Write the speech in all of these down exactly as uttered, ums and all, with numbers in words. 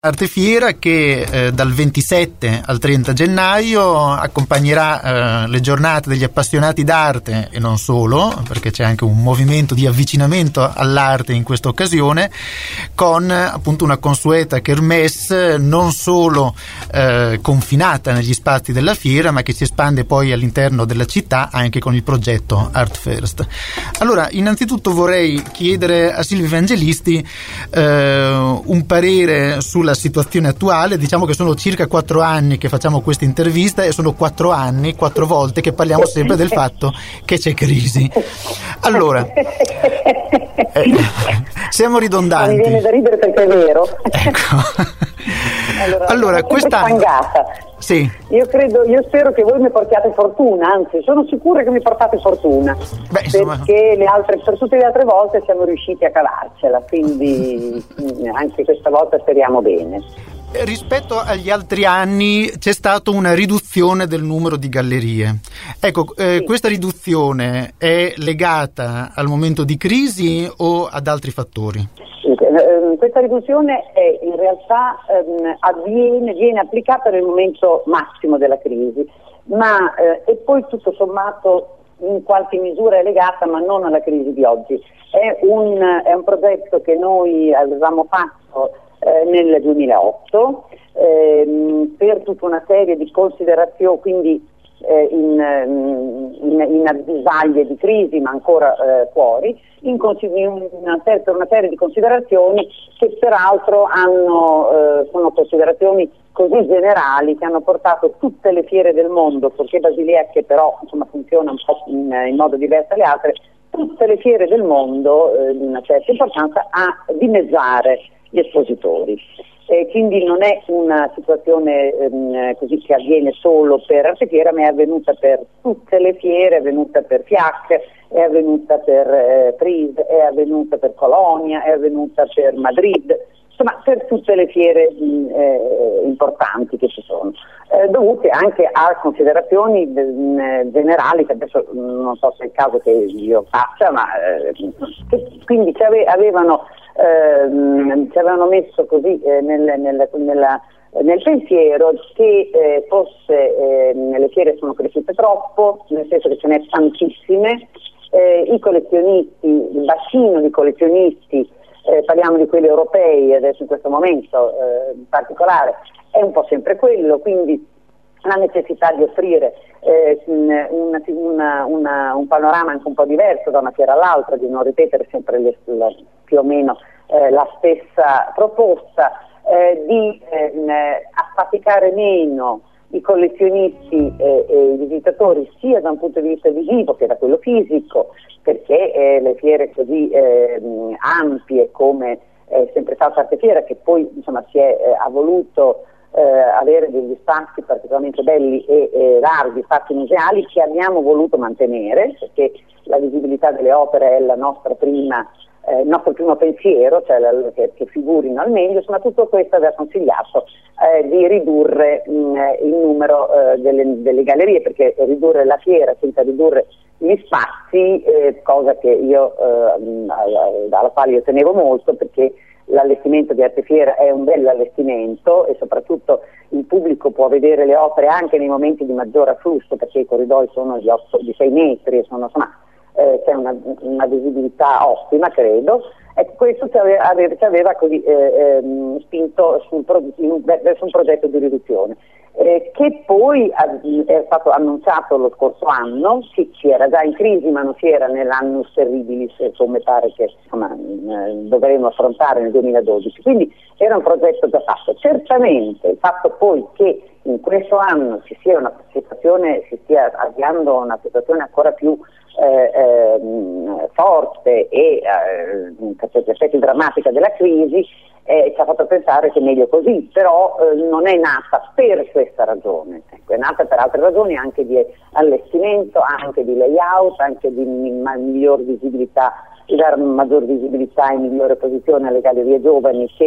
Artefiera che eh, dal ventisette al trenta gennaio accompagnerà eh, le giornate degli appassionati d'arte e non solo, perché c'è anche un movimento di avvicinamento all'arte in questa occasione, con appunto una consueta kermesse non solo eh, confinata negli spazi della fiera, ma che si espande poi all'interno della città anche con il progetto Art First. Allora, innanzitutto vorrei chiedere a Silvia Evangelisti eh, un parere sulla situazione attuale. Diciamo che sono circa quattro anni che facciamo questa intervista e sono quattro anni, quattro volte che parliamo sempre del fatto che c'è crisi. Allora, eh, siamo ridondanti. Mi viene da ridere perché è vero. Ecco. Allora, allora quest'anno sì. Io credo, io spero che voi mi portiate fortuna, anzi sono sicura che mi portate fortuna. Beh, insomma, perché le altre, per tutte le altre volte siamo riusciti a cavarcela, quindi anche questa volta speriamo bene. Rispetto agli altri anni c'è stata una riduzione del numero di gallerie. Ecco, eh, sì. Questa riduzione è legata al momento di crisi o ad altri fattori? Questa riduzione è in realtà ehm, avviene, viene applicata nel momento massimo della crisi, ma eh, e poi tutto sommato in qualche misura è legata, ma non alla crisi di oggi. È un, è un progetto che noi avevamo fatto eh, nel duemilaotto ehm, per tutta una serie di considerazioni, quindi eh, in, in, in avvisaglie di crisi, ma ancora eh, fuori, in una, per una serie di considerazioni che peraltro hanno, eh, sono considerazioni così generali che hanno portato tutte le fiere del mondo, perché Basilea, che però insomma funziona un po' in, in modo diverso dalle altre, tutte le fiere del mondo eh, di una certa importanza a dimezzare gli espositori. Eh, quindi non è una situazione ehm, così che avviene solo per Artefiera, ma è avvenuta per tutte le fiere, è avvenuta per F I A C, è avvenuta per eh, Pris, è avvenuta per Colonia, è avvenuta per Madrid, insomma per tutte le fiere mh, eh, importanti che ci sono, eh, dovute anche a considerazioni mh, generali che adesso mh, non so se è il caso che io faccia, ma eh, che quindi ci ave- avevano Ehm, ci avevano messo così eh, nel, nel, nella, nel pensiero che eh, fosse eh, le fiere sono cresciute troppo, nel senso che ce n'è tantissime, eh, i collezionisti, il bacino di collezionisti, eh, parliamo di quelli europei adesso in questo momento eh, in particolare, è un po' sempre quello, quindi la necessità di offrire eh, una, una, una, un panorama anche un po' diverso da una fiera all'altra, di non ripetere sempre le, la, più o meno eh, la stessa proposta, eh, di eh, affaticare meno i collezionisti eh, e i visitatori sia da un punto di vista visivo che da quello fisico, perché eh, le fiere così eh, ampie come è sempre stata Artefiera, che poi insomma si è eh, ha voluto Eh, avere degli spazi particolarmente belli e eh, larghi, spazi museali che abbiamo voluto mantenere, perché la visibilità delle opere è la nostra prima, eh, il nostro primo pensiero, cioè la, che, che figurino al meglio, ma tutto questo aveva consigliato eh, di ridurre mh, il numero eh, delle, delle gallerie, perché ridurre la fiera senza ridurre gli spazi, eh, cosa che io eh, alla quale io tenevo molto, perché l'allestimento di Artefiera è un bel allestimento e soprattutto il pubblico può vedere le opere anche nei momenti di maggior afflusso, perché i corridoi sono di, otto, di sei metri e sono, insomma, eh, c'è una, una visibilità ottima, credo. E questo ci aveva, ci aveva così eh, ehm, spinto sul pro, in, verso un progetto di riduzione eh, che poi è stato annunciato lo scorso anno. Si, si era già in crisi, ma non si era nell'annus terribilis come pare che insomma, eh, dovremo affrontare nel duemiladodici, quindi era un progetto già fatto. Certamente il fatto poi che in questo anno ci sia una situazione, si stia avviando una situazione ancora più Eh, eh, forte e eh, per certi aspetti drammatica della crisi eh, ci ha fatto pensare che è meglio così, però eh, non è nata per questa ragione, ecco, è nata per altre ragioni, anche di allestimento, anche di layout, anche di miglior visibilità, di dare maggior visibilità e migliore posizione alle gallerie giovani che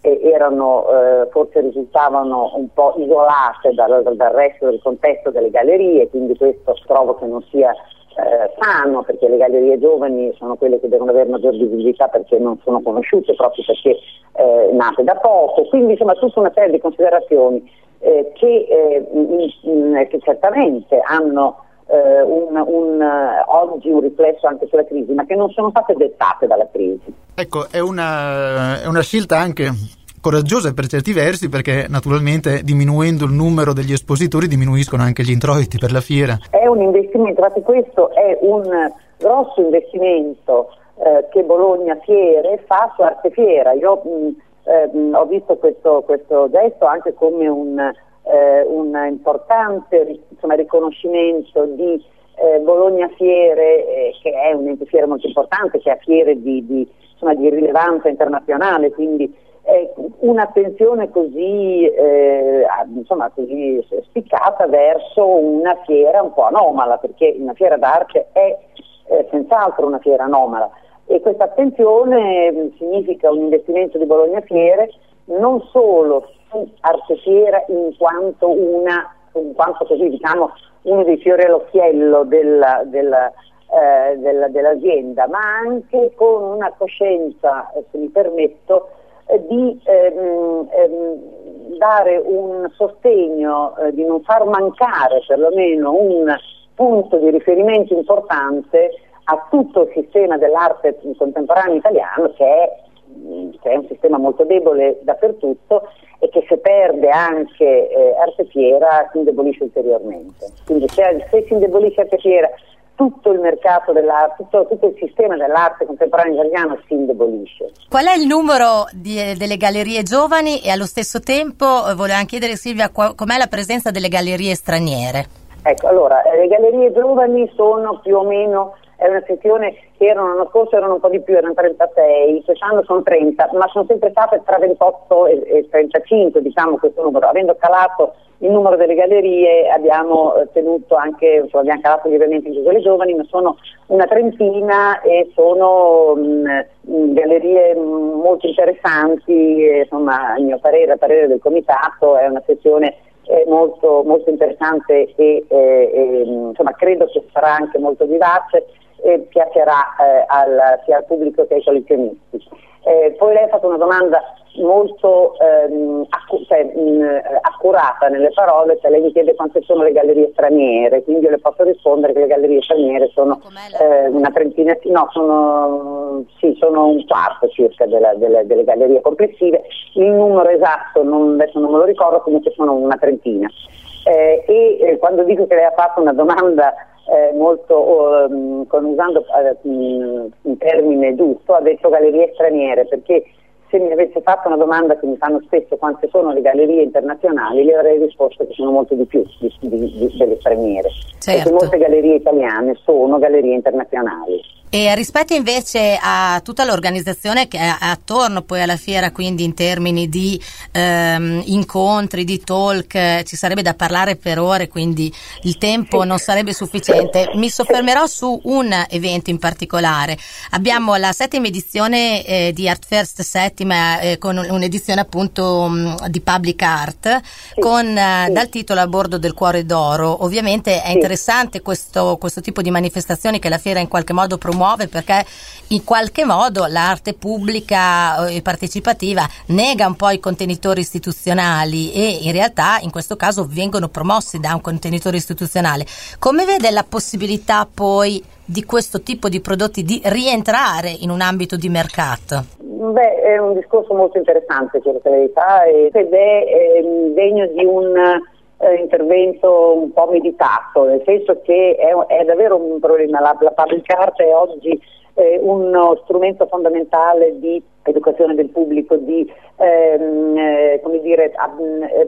eh, erano eh, forse risultavano un po' isolate dal, dal resto del contesto delle gallerie, quindi questo trovo che non sia eh, sano, perché le gallerie giovani sono quelle che devono avere maggior visibilità perché non sono conosciute, proprio perché eh, nate da poco, quindi insomma tutta una serie di considerazioni eh, che, eh, in, in, che certamente hanno eh, un, un, oggi un riflesso anche sulla crisi, ma che non sono state dettate dalla crisi. Ecco, è una, è una scelta anche coraggiosa per certi versi, perché naturalmente diminuendo il numero degli espositori diminuiscono anche gli introiti per la fiera. È un investimento, infatti questo è un grosso investimento eh, che Bologna Fiere fa su Arte Fiera. Io mh, eh, ho visto questo, questo gesto anche come un, eh, un importante insomma, riconoscimento di eh, Bologna Fiere, eh, che è un ente fiera molto importante, che ha fiere di, di, insomma, di rilevanza internazionale, quindi eh, un'attenzione così, eh, insomma, così spiccata verso una fiera un po' anomala, perché una fiera d'arte è eh, senz'altro una fiera anomala, e questa attenzione eh, significa un investimento di Bologna Fiere non solo su Arte Fiera in quanto una, in quanto così diciamo uno dei fiori all'occhiello della, della, eh, della, dell'azienda, ma anche con una coscienza, eh, se mi permetto, eh, di ehm, ehm, dare un sostegno, eh, di non far mancare perlomeno un punto di riferimento importante a tutto il sistema dell'arte contemporanea italiano, che è, che è un sistema molto debole dappertutto e che se perde anche eh, Arte Fiera si indebolisce ulteriormente. Quindi se, se si indebolisce Arte Fiera, tutto il mercato dell'arte, tutto, tutto il sistema dell'arte contemporanea italiano si indebolisce. Qual è il numero di, delle gallerie giovani, e allo stesso tempo eh, volevo anche chiedere, Silvia, qual, com'è la presenza delle gallerie straniere? Ecco, allora, eh, le gallerie giovani sono più o meno, è una sezione che erano l'anno scorso erano un po' di più, erano trentasei, quest'anno sono trenta, ma sono sempre state tra ventotto e, e trentacinque, diciamo, questo numero. Avendo calato il numero delle gallerie abbiamo eh, tenuto anche, insomma, abbiamo calato lievemente anche quelle giovani, ma sono una trentina e sono mh, gallerie mh, molto interessanti, e, insomma, a mio parere, a parere del comitato, è una sezione è molto, molto interessante e, e, e insomma credo che sarà anche molto vivace e piacerà eh, al, sia al pubblico che ai collezionisti. Eh, poi lei ha fatto una domanda molto ehm, accu- cioè, mh, accurata nelle parole, cioè lei mi chiede quante sono le gallerie straniere, quindi io le posso rispondere che le gallerie straniere sono eh, una trentina, no, sono, sì, sono un quarto circa della, delle, delle gallerie complessive, il numero esatto non, adesso non me lo ricordo, comunque sono una trentina. Eh, e eh, quando dico che lei ha fatto una domanda eh, molto um, con, usando uh, un termine giusto, ha detto gallerie straniere, perché se mi avesse fatto una domanda che mi fanno spesso quante sono le gallerie internazionali, le avrei risposto che sono molto di più di, di, di, delle straniere, certo. Perché molte gallerie italiane sono gallerie internazionali. E rispetto invece a tutta l'organizzazione che è attorno poi alla fiera, quindi in termini di ehm, incontri, di talk, ci sarebbe da parlare per ore, quindi il tempo non sarebbe sufficiente. Mi soffermerò su un evento in particolare. Abbiamo la settima edizione eh, di Art First settima, eh, con un'edizione appunto mh, di Public Art, sì, con eh, sì. dal titolo A bordo del cuore d'oro. Ovviamente è interessante questo, questo tipo di manifestazioni che la fiera in qualche modo promuove, perché in qualche modo l'arte pubblica e partecipativa nega un po' i contenitori istituzionali e in realtà in questo caso vengono promossi da un contenitore istituzionale. Come vede la possibilità poi di questo tipo di prodotti di rientrare in un ambito di mercato? Beh, è un discorso molto interessante, per la verità, ed è eh, degno di un Eh, intervento un po' meditato, nel senso che è, è davvero un problema. La, la public art è oggi eh, uno strumento fondamentale di educazione del pubblico, di, ehm, eh, come dire, ab,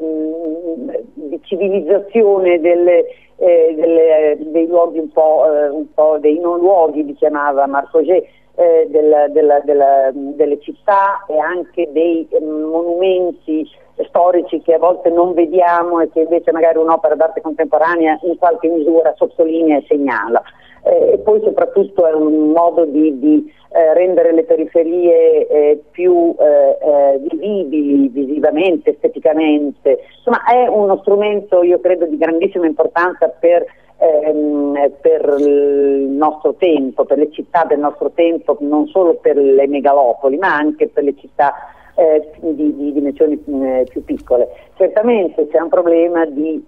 ehm, di civilizzazione delle, eh, delle, dei luoghi un po', eh, un po' dei non luoghi, li chiamava Marc Auger, eh, della, della, della, delle città e anche dei eh, monumenti storici che a volte non vediamo e che invece magari un'opera d'arte contemporanea in qualche misura sottolinea e segnala. eh, e poi soprattutto è un modo di, di eh, rendere le periferie eh, più eh, eh, vivibili visivamente, esteticamente. Insomma, è uno strumento, io credo, di grandissima importanza per Ehm, per il nostro tempo, per le città del nostro tempo, non solo per le megalopoli ma anche per le città eh, di, di dimensioni eh, più piccole. Certamente c'è un problema di,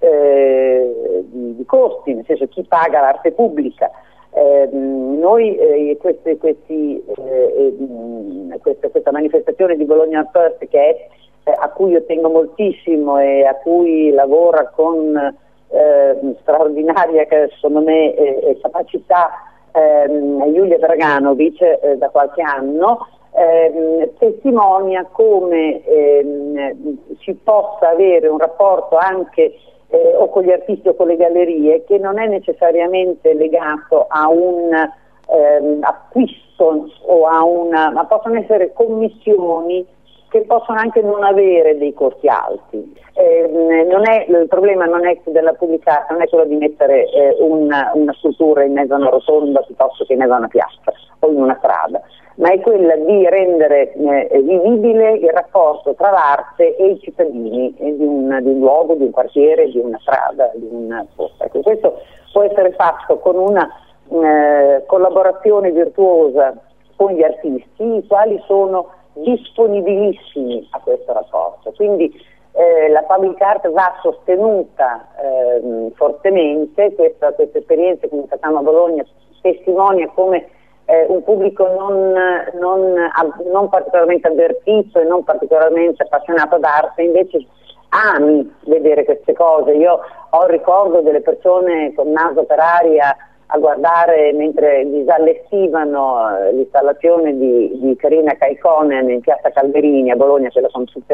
eh, di, di costi, nel senso, chi paga l'arte pubblica. Eh, noi eh, questi, questi, eh, questa, questa manifestazione di Bologna Art First, che è, eh, a cui io tengo moltissimo e a cui lavora con Eh, straordinaria, che secondo me eh, capacità ehm, Julia Draganovic eh, da qualche anno, ehm, testimonia come ehm, si possa avere un rapporto anche eh, o con gli artisti o con le gallerie che non è necessariamente legato a un ehm, acquisto o a una, ma possono essere commissioni che possono anche non avere dei costi alti. Eh, non è, il problema non è della pubblicata, non è quello di mettere eh, una, una struttura in mezzo a una rotonda piuttosto che in mezzo a una piazza o in una strada, ma è quella di rendere eh, vivibile il rapporto tra l'arte e i cittadini eh, di, un, di un luogo, di un quartiere, di una strada, di un posto. Ecco, questo può essere fatto con una eh, collaborazione virtuosa con gli artisti, i quali sono disponibilissimi a questo rapporto. Quindi eh, la public art va sostenuta eh, fortemente. Questa, questa esperienza che facciamo a Bologna testimonia come eh, un pubblico non, non, non particolarmente avvertito e non particolarmente appassionato d'arte invece ami vedere queste cose. Io ho il ricordo delle persone con naso per aria a guardare mentre disallestivano eh, l'installazione di, di Carina Kaikkonen in piazza Calverini a Bologna, quella con tutti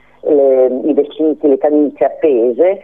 i vestiti, le camicie appese,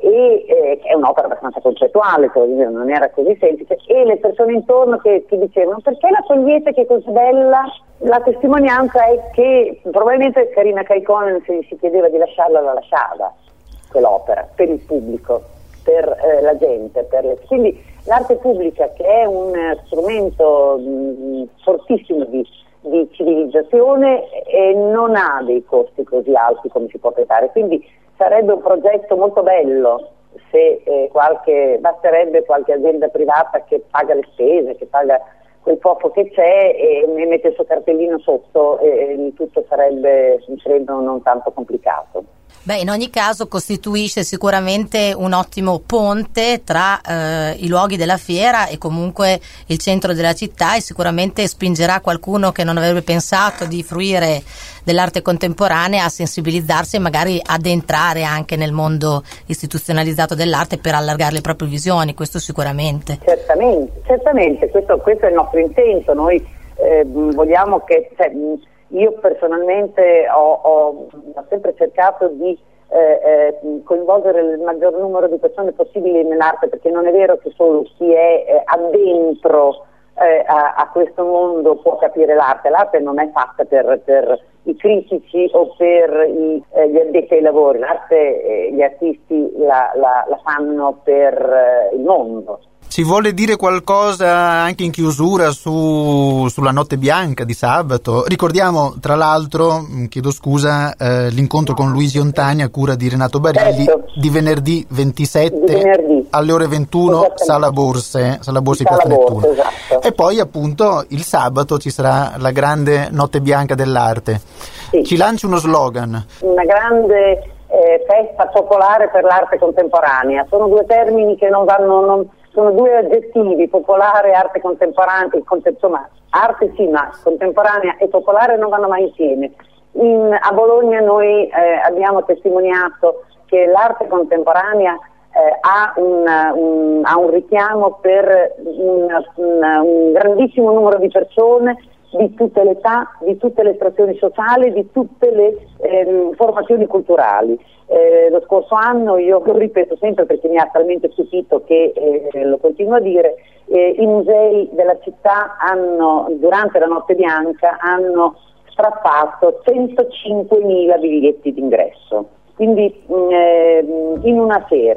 e eh, è un'opera abbastanza concettuale, non era così semplice, e le persone intorno che ti dicevano: perché la togliete, che è così bella? La testimonianza è che probabilmente Carina Kaikkonen, se gli si chiedeva di lasciarla, la lasciava quell'opera per il pubblico, per eh, la gente, per le... quindi l'arte pubblica, che è un strumento mh, fortissimo di, di civilizzazione, e non ha dei costi così alti come si può pensare, quindi sarebbe un progetto molto bello se eh, qualche, basterebbe qualche azienda privata che paga le spese, che paga quel poco che c'è e mette il suo cartellino sotto, e, e tutto sarebbe, credo, non tanto complicato. Beh, in ogni caso costituisce sicuramente un ottimo ponte tra eh, i luoghi della fiera e comunque il centro della città, e sicuramente spingerà qualcuno che non avrebbe pensato di fruire dell'arte contemporanea a sensibilizzarsi e magari ad entrare anche nel mondo istituzionalizzato dell'arte per allargare le proprie visioni, questo sicuramente. Certamente, certamente, questo, questo è il nostro intento. Noi eh, vogliamo che... Cioè, io personalmente ho, ho, ho sempre cercato di eh, eh, coinvolgere il maggior numero di persone possibili nell'arte, perché non è vero che solo chi è eh, addentro eh, a, a questo mondo può capire l'arte. L'arte non è fatta per, per i critici o per i, eh, gli addetti ai lavori. L'arte, eh, gli artisti la, la, la fanno per eh, il mondo. Ci vuole dire qualcosa anche in chiusura su, sulla Notte Bianca di sabato? Ricordiamo, tra l'altro, chiedo scusa, eh, l'incontro con Luigi Ontani a cura di Renato Barilli, certo, di venerdì ventisette di venerdì. Alle ore ventuno, Sala Borse, Sala Borse di Piazza Nettuno. Esatto. E poi appunto il sabato ci sarà la grande Notte Bianca dell'arte. Sì. Ci lanci uno slogan. Una grande eh, festa popolare per l'arte contemporanea. Sono due termini che non vanno... Non... Sono due aggettivi, popolare e arte contemporanea, insomma, arte sì, ma contemporanea e popolare non vanno mai insieme. In, a Bologna noi eh, abbiamo testimoniato che l'arte contemporanea eh, ha, un, un, ha un richiamo per un, un, un grandissimo numero di persone di tutte le età, di tutte le estrazioni sociali, di tutte le eh, formazioni culturali. Eh, lo scorso anno, io lo ripeto sempre perché mi ha talmente stupito che eh, lo continuo a dire, eh, i musei della città hanno, durante la Notte Bianca, hanno strappato centocinquemila biglietti d'ingresso, quindi mh, eh, in una sera.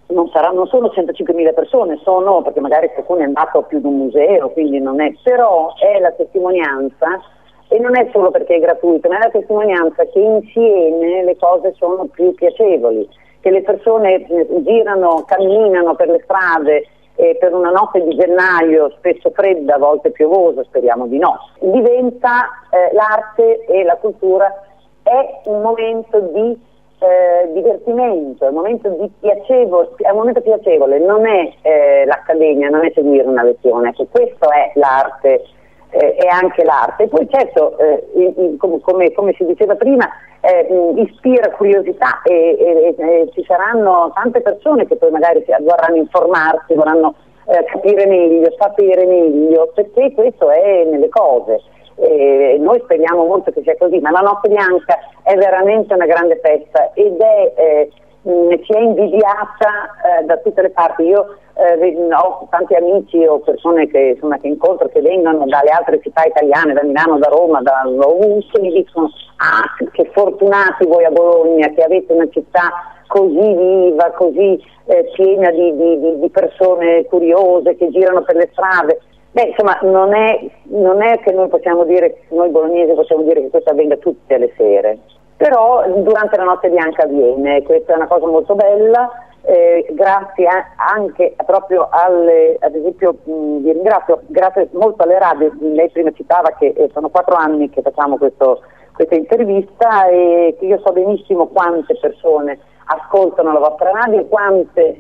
non saranno, non sono centocinquemila persone, sono, perché magari qualcuno è andato a più di un museo, quindi non è, però è la testimonianza, e non è solo perché è gratuito, ma è la testimonianza che insieme le cose sono più piacevoli, che le persone girano, camminano per le strade e per una notte di gennaio, spesso fredda, a volte piovosa, speriamo di no, diventa eh, l'arte e la cultura è un momento di Eh, divertimento, è un momento di piacevole, è un momento piacevole, non è eh, l'accademia, non è seguire una lezione, ecco, questo è l'arte, eh, è anche l'arte. E poi certo, eh, in, in, come, come, come si diceva prima, eh, ispira curiosità e, e, e ci saranno tante persone che poi magari vorranno informarsi, vorranno eh, capire meglio, sapere meglio, perché questo è nelle cose. Eh, noi speriamo molto che sia così, ma la Notte Bianca è veramente una grande festa ed è eh, mh, si è invidiata eh, da tutte le parti. Io eh, ho tanti amici o persone che, insomma, che incontro che vengono dalle altre città italiane, da Milano, da Roma, da ovunque, mi dicono: ah, che fortunati voi a Bologna che avete una città così viva, così eh, piena di, di, di persone curiose che girano per le strade. Beh, insomma, non è, non è che noi possiamo dire, noi bolognesi possiamo dire che questo avvenga tutte le sere, però durante la Notte Bianca avviene, questa è una cosa molto bella, eh, grazie a, anche proprio alle, ad esempio, mh, vi ringrazio, grazie molto alle radio, lei prima citava che eh, sono quattro anni che facciamo questo, questa intervista e che io so benissimo quante persone ascoltano la vostra radio, quante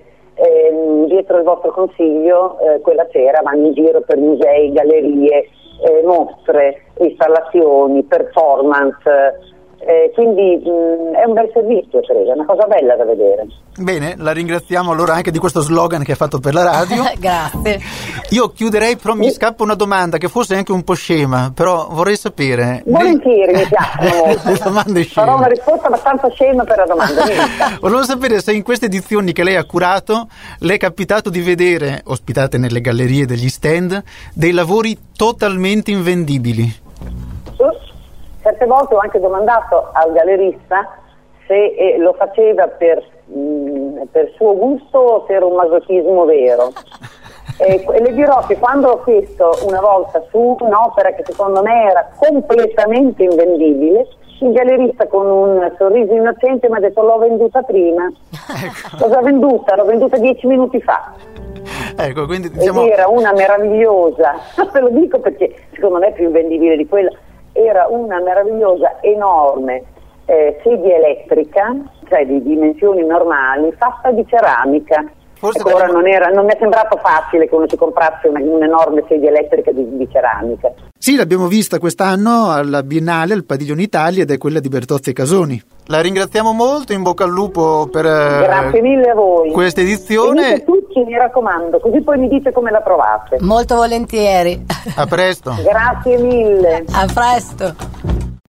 Eh, dietro il vostro consiglio eh, quella sera vanno in giro per musei, gallerie, eh, mostre, installazioni, performance, eh, quindi mh, è un bel servizio, credo, è una cosa bella da vedere. Bene, la ringraziamo allora anche di questo slogan che ha fatto per la radio. Grazie. Io chiuderei, però mi scappa una domanda che forse è anche un po' scema, però vorrei sapere. Volentieri, le... mi piacciono molto. Le domande sceme. Farò una risposta abbastanza scema per la domanda. Volevo sapere se in queste edizioni che lei ha curato le è capitato di vedere, ospitate nelle gallerie degli stand, dei lavori totalmente invendibili. Certe volte ho anche domandato al gallerista se eh, lo faceva per, mh, per suo gusto o se era un masochismo vero. E, e le dirò che quando ho chiesto una volta su un'opera che secondo me era completamente invendibile, il gallerista con un sorriso innocente mi ha detto: l'ho venduta prima. Ecco. L'ho venduta, l'ho venduta dieci minuti fa. Ecco, quindi diciamo... Ed era una meravigliosa, ve lo dico perché secondo me è più vendibile di quella, era una meravigliosa, enorme eh, sedia elettrica, cioè di dimensioni normali, fatta di ceramica. Forse ecco, ora non, era, non mi è sembrato facile che uno si comprasse una, un'enorme sedia elettrica di, di ceramica. Sì, l'abbiamo vista quest'anno alla Biennale, al Padiglione Italia, ed è quella di Bertozzi e Casoni. La ringraziamo molto, in bocca al lupo per Grazie mille a voi. Questa edizione. E tutti, mi raccomando, così poi mi dite come la trovate. Molto volentieri. A presto. Grazie mille. A presto.